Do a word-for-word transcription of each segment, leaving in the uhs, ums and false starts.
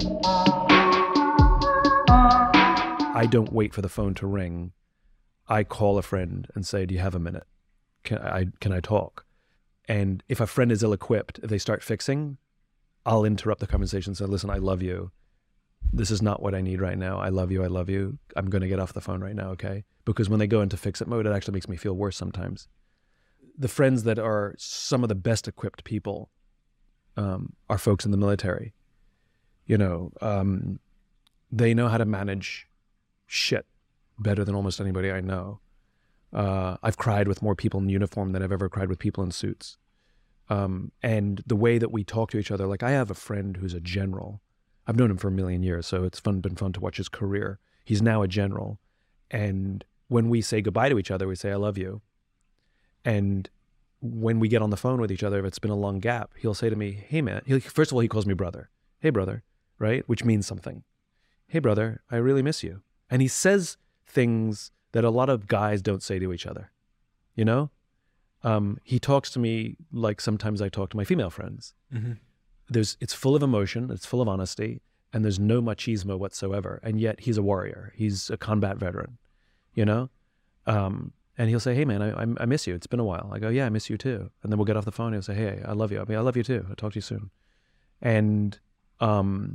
I don't wait for the phone to ring. I call a friend and say, do you have a minute? Can I, can I talk? And if a friend is ill-equipped, if they start fixing, I'll interrupt the conversation and say, listen, I love you. This is not what I need right now. I love you, I love you. I'm gonna get off the phone right now, okay? Because when they go into fix-it mode, it actually makes me feel worse sometimes. The friends that are some of the best equipped people um, are folks in the military. You know, um, they know how to manage shit better than almost anybody I know. Uh, I've cried with more people in uniform than I've ever cried with people in suits. Um, and the way that we talk to each other, like I have a friend who's a general. I've known him for a million years, so it's fun, been fun to watch his career. He's now a general. And when we say goodbye to each other, we say, I love you. And when we get on the phone with each other, if it's been a long gap, he'll say to me, hey man, he'll, first of all, he calls me brother. Hey brother, right? Which means something. Hey brother, I really miss you. And he says things that a lot of guys don't say to each other, you know? Um, he talks to me like sometimes I talk to my female friends. Mm-hmm. There's, it's full of emotion, it's full of honesty, and there's no machismo whatsoever. And yet he's a warrior. He's a combat veteran, you know? Um, and he'll say, hey man, I, I miss you. It's been a while. I go, yeah, I miss you too. And then we'll get off the phone and he'll say, hey, I love you. I mean, I love you too. I'll talk to you soon. And um,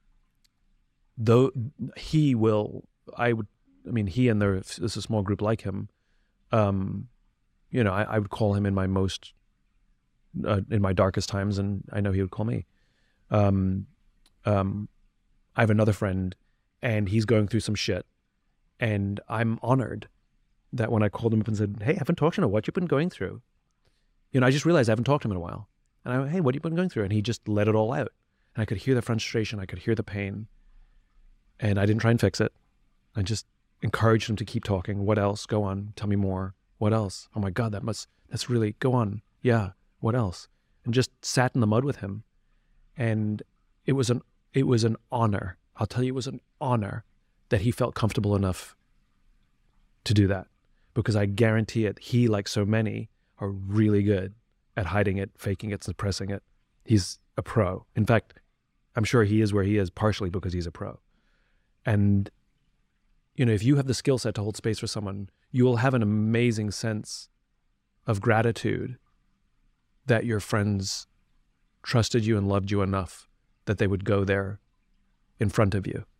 though he will, I would, I mean, he and there, there's a small group like him, um, you know, I, I would call him in my most, uh, in my darkest times, and I know he would call me. Um, um, I have another friend, and he's going through some shit, and I'm honored that when I called him up and said, hey, I haven't talked to you in a while, what you've been going through? You know, I just realized I haven't talked to him in a while. And I went, hey, what have you been going through? And he just let it all out. And I could hear the frustration, I could hear the pain, and I didn't try and fix it. I just encouraged him to keep talking. What else? Go on. Tell me more. What else? Oh my God, that must, that's really, go on. Yeah. What else? And just sat in the mud with him. And it was an, it was an honor. I'll tell you, it was an honor that he felt comfortable enough to do that. Because I guarantee it, he, like so many, are really good at hiding it, faking it, suppressing it. He's a pro. In fact, I'm sure he is where he is partially because he's a pro. And you know, if you have the skill set to hold space for someone, you will have an amazing sense of gratitude that your friends trusted you and loved you enough that they would go there in front of you.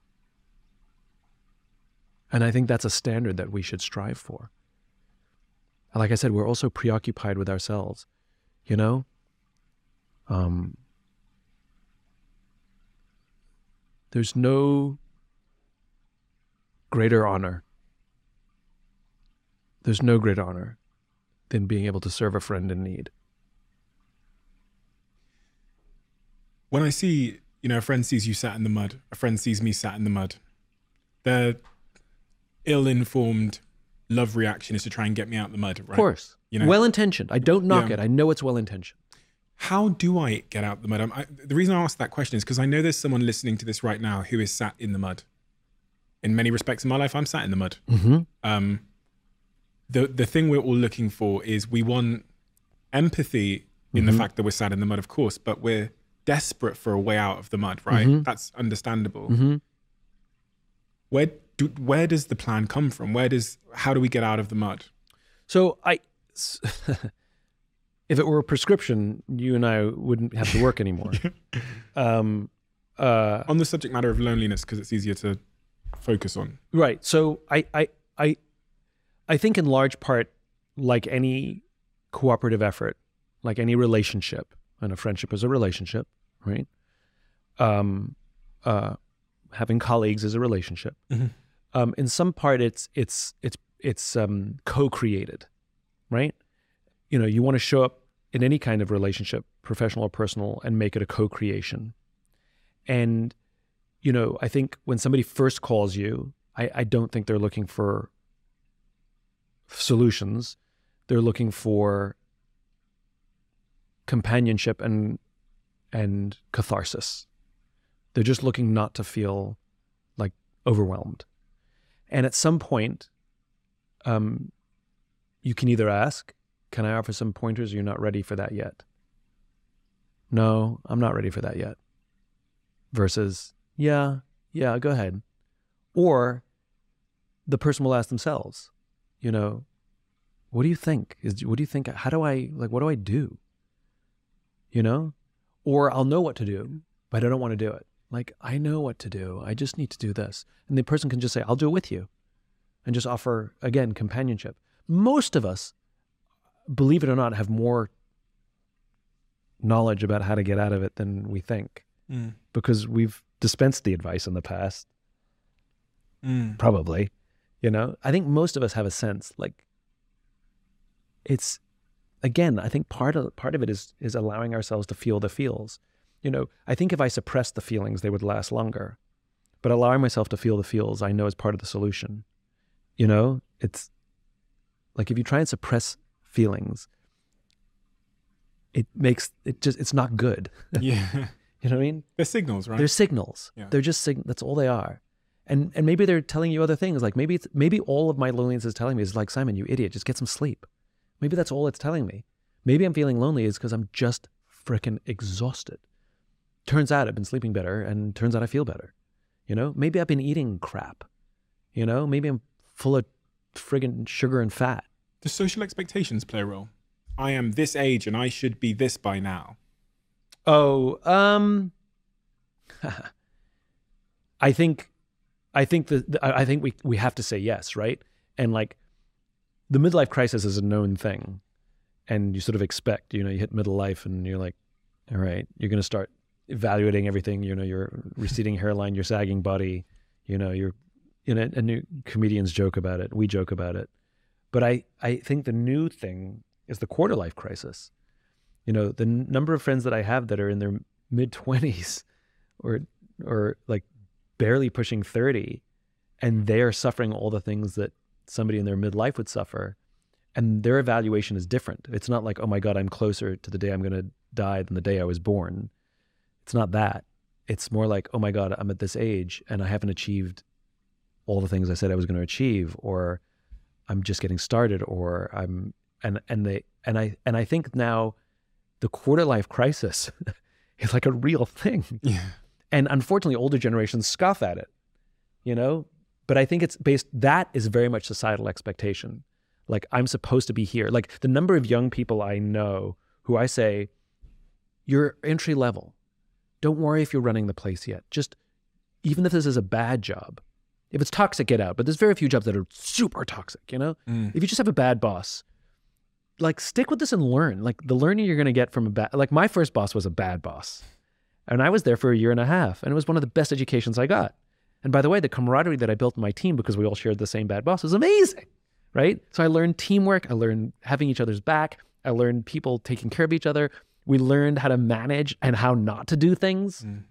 And I think that's a standard that we should strive for. And like I said, we're also preoccupied with ourselves, you know? Um, there's no greater honor. There's no greater honor than being able to serve a friend in need. When I see, you know, a friend sees you sat in the mud, a friend sees me sat in the mud, their ill-informed love reaction is to try and get me out of the mud, right? Of course. You know? Well-intentioned. I don't knock Yeah. it. I know it's well-intentioned. How do I get out of the mud? I'm, I, the reason I ask that question is because I know there's someone listening to this right now who is sat in the mud. In many respects in my life, I'm sat in the mud. Mm-hmm. Um, the the thing we're all looking for is we want empathy in Mm-hmm. the fact that we're sat in the mud, of course, but we're desperate for a way out of the mud, right? Mm-hmm. That's understandable. Mm-hmm. Where do, where does the plan come from? Where does how do we get out of the mud? So I, if it were a prescription, you and I wouldn't have to work anymore. um, uh, On the subject matter of loneliness, because it's easier to focus on. Right. So I, I, I, I think in large part, like any cooperative effort, like any relationship, and a friendship is a relationship, right? Um, uh, having colleagues is a relationship. Mm-hmm. Um, in some part, it's it's it's it's um, co-created, right? You know, you want to show up in any kind of relationship, professional or personal, and make it a co-creation. And you know, I think when somebody first calls you, I, I don't think they're looking for solutions. They're looking for companionship and and catharsis. They're just looking not to feel like overwhelmed. And at some point, um, you can either ask, can I offer some pointers? You're not ready for that yet. No, I'm not ready for that yet. Versus, yeah, yeah, go ahead. Or the person will ask themselves, you know, what do you think? Is what do you think? How do I, like, what do I do? You know? Or I'll know what to do, but I don't want to do it. Like, I know what to do. I just need to do this. And the person can just say, I'll do it with you. And just offer, again, companionship. Most of us, believe it or not, have more knowledge about how to get out of it than we think. Mm. Because we've dispensed the advice in the past. Mm. Probably. You know, I think most of us have a sense, like, it's, again, I think part of part of it is is allowing ourselves to feel the feels. You know, I think if I suppressed the feelings, they would last longer. But allowing myself to feel the feels, I know is part of the solution. You know, it's like if you try and suppress feelings, it makes it just, it's not good. Yeah. You know what I mean? They're signals, right? They're signals. Yeah. They're just sig- that's all they are. And and maybe they're telling you other things. Like maybe it's, maybe all of my loneliness is telling me is like, Simon, you idiot, just get some sleep. Maybe that's all it's telling me. Maybe I'm feeling lonely is because I'm just freaking exhausted. Turns out I've been sleeping better, and turns out I feel better. You know, maybe I've been eating crap. You know, maybe I'm full of friggin' sugar and fat. Do social expectations play a role? I am this age and I should be this by now. Oh, um, I think, I think that I think we we have to say yes, right? And like, the midlife crisis is a known thing, and you sort of expect, you know, you hit middle life and you're like, all right, you're going to start evaluating everything, you know, your receding hairline, your sagging body, you know, your, you know, and new comedians joke about it. We joke about it. But I, I think the new thing is the quarter life crisis. You know, the n- number of friends that I have that are in their mid twenties or, or like barely pushing thirty, and they are suffering all the things that somebody in their midlife would suffer, and their evaluation is different. It's not like, oh my God, I'm closer to the day I'm going to die than the day I was born. It's not that. It's more like, oh my God, I'm at this age and I haven't achieved all the things I said I was going to achieve, or I'm just getting started, or I'm, and, and they, and I, and I think now the quarter life crisis is like a real thing. Yeah. And unfortunately, older generations scoff at it, you know? But I think it's based, that is very much societal expectation. Like, I'm supposed to be here. Like, the number of young people I know who I say, you're entry level. Don't worry if you're running the place yet. Just, even if this is a bad job, if it's toxic, get out. But there's very few jobs that are super toxic, you know? Mm. If you just have a bad boss, like, stick with this and learn. Like, the learning you're going to get from a bad, like, my first boss was a bad boss. And I was there for a year and a half. And it was one of the best educations I got. And by the way, the camaraderie that I built in my team, because we all shared the same bad boss, was amazing, right? So I learned teamwork. I learned having each other's back. I learned people taking care of each other. We learned how to manage and how not to do things. Mm.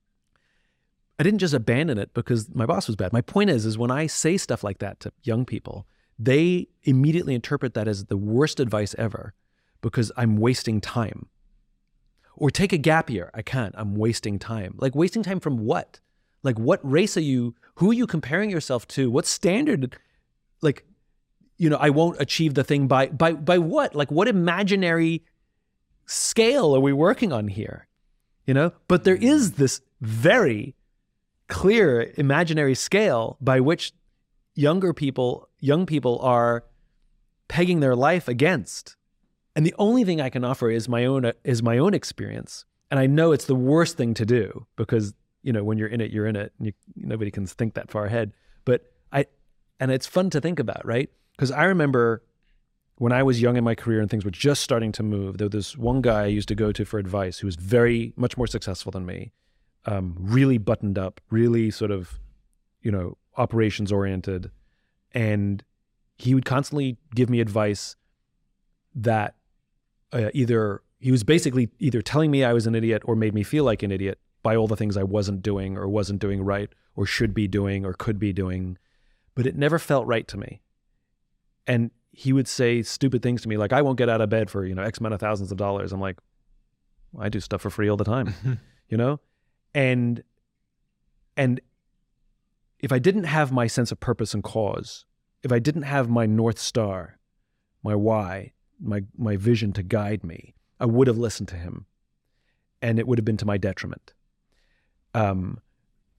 I didn't just abandon it because my boss was bad. My point is, is when I say stuff like that to young people, they immediately interpret that as the worst advice ever because I'm wasting time. Or take a gap year. I can't. I'm wasting time. Like, wasting time from what? Like, what race are you? Who are you comparing yourself to? What standard? Like, you know, I won't achieve the thing by by by what? Like, what imaginary scale are we working on here? You know? But there is this very clear imaginary scale by which younger people, young people are pegging their life against. And the only thing I can offer is my own is my own experience. And I know it's the worst thing to do because, you know, when you're in it, you're in it. And you, nobody can think that far ahead. But I, and it's fun to think about, right? Because I remember when I was young in my career and things were just starting to move, there was this one guy I used to go to for advice who was very much more successful than me, um, really buttoned up, really sort of, you know, operations oriented. And he would constantly give me advice that uh, either he was basically either telling me I was an idiot or made me feel like an idiot by all the things I wasn't doing or wasn't doing right or should be doing or could be doing, but it never felt right to me. And he would say stupid things to me like, I won't get out of bed for, you know, X amount of thousands of dollars. I'm like, well, I do stuff for free all the time, you know? And, and if I didn't have my sense of purpose and cause, if I didn't have my North Star, my why, my my vision to guide me, I would have listened to him, and it would have been to my detriment. Um,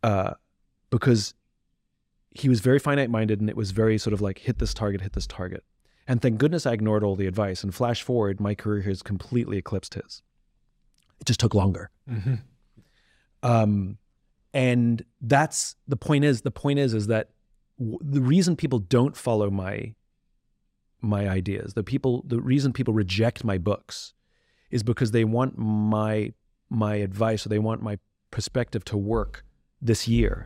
uh, because he was very finite-minded, and it was very sort of like, hit this target, hit this target. And thank goodness I ignored all the advice. And flash forward, my career has completely eclipsed his. It just took longer. Mm-hmm. Um, and that's, the point is, the point is, is that w- the reason people don't follow my, my ideas, the people, the reason people reject my books is because they want my, my advice, or they want my perspective to work this year.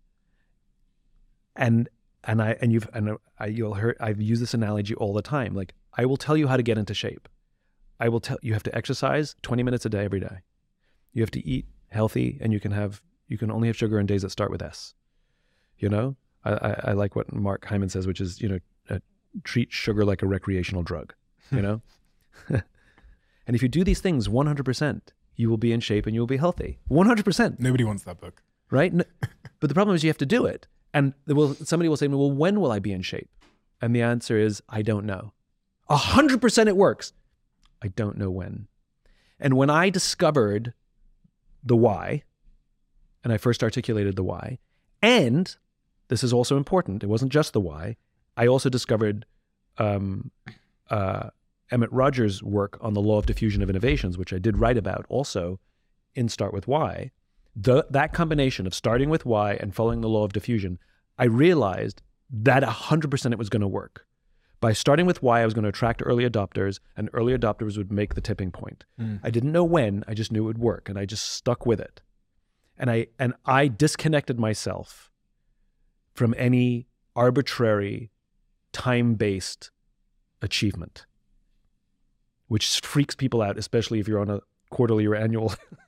And, and I, and you've, and I, you'll hear, I've used this analogy all the time. Like, I will tell you how to get into shape. I will tell you have to exercise twenty minutes a day, every day. You have to eat healthy, and you can have, you can only have sugar on days that start with S. You know, I, I, I like what Mark Hyman says, which is, you know, uh, treat sugar like a recreational drug, you know? And if you do these things one hundred percent, you will be in shape and you will be healthy. one hundred percent. Nobody wants that book. Right? No, but the problem is you have to do it. And will, somebody will say, well, when will I be in shape? And the answer is, I don't know. one hundred percent it works. I don't know when. And when I discovered the why, and I first articulated the why, and this is also important, it wasn't just the why, I also discovered um, uh, Emmett Rogers' work on the law of diffusion of innovations, which I did write about also in Start With Why. The, that combination of starting with why and following the law of diffusion, I realized that one hundred percent it was going to work. By starting with why, I was going to attract early adopters, and early adopters would make the tipping point. Mm. I didn't know when, I just knew it would work, and I just stuck with it. And I, and I disconnected myself from any arbitrary, time-based achievement, which freaks people out, especially if you're on a quarterly or annual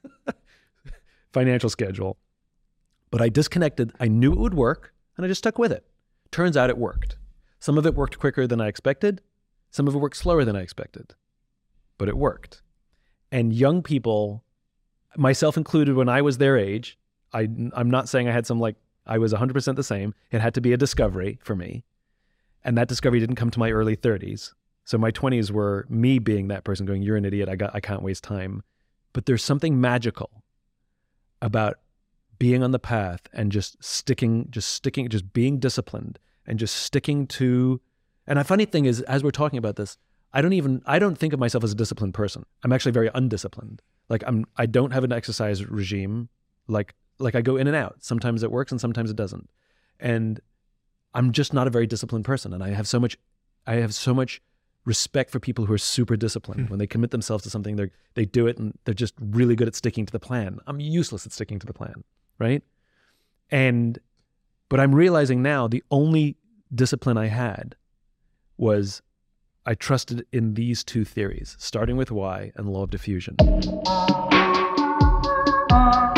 financial schedule. But I disconnected, I knew it would work, and I just stuck with it. Turns out it worked. Some of it worked quicker than I expected. Some of it worked slower than I expected, but it worked. And young people, myself included, when I was their age, I, I'm not saying I had some like, I was one hundred percent the same. It had to be a discovery for me. And that discovery didn't come to my early thirties. So my twenties were me being that person going, you're an idiot, I got, I can't waste time. But there's something magical about being on the path and just sticking, just sticking, just being disciplined and just sticking to, and a funny thing is, as we're talking about this, I don't even, I don't think of myself as a disciplined person. I'm actually very undisciplined. Like I'm, I don't have an exercise regime. Like, like I go in and out. Sometimes it works and sometimes it doesn't. And I'm just not a very disciplined person. And I have so much, I have so much respect for people who are super disciplined. Mm. When they commit themselves to something, they they do it and they're just really good at sticking to the plan. I'm useless at sticking to the plan, right? And, but I'm realizing now the only discipline I had was I trusted in these two theories, starting with why and law of diffusion.